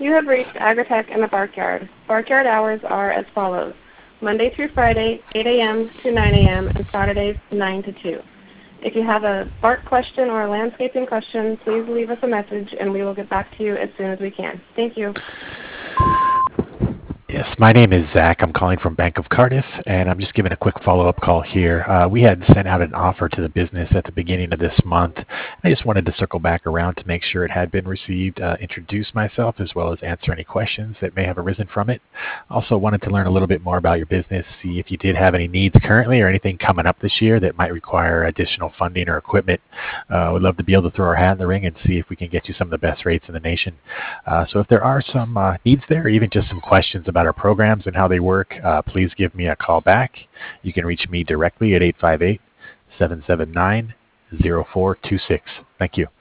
You have reached Agritech in the Barkyard. Barkyard hours are as follows: Monday through Friday, 8 a.m. to 9 a.m., and Saturdays, 9 to 2. If you have a bark question or a landscaping question, please leave us a message, and we will get back to you as soon as we can. Thank you. Yes, my name is Zach. I'm calling from Bank of Cardiff, and I'm just giving a quick follow-up call here. We had sent out an offer to the business at the beginning of this month. I just wanted to circle back around to make sure it had been received, introduce myself, as well as answer any questions that may have arisen from it. Also wanted to learn a little bit more about your business, see if you did have any needs currently or anything coming up this year that might require additional funding or equipment. We'd love to be able to throw our hat in the ring and see if we can get you some of the best rates in the nation. So if there are some needs there, or even just some questions about our programs and how they work, please give me a call back. You can reach me directly at 858-779-0426. Thank you.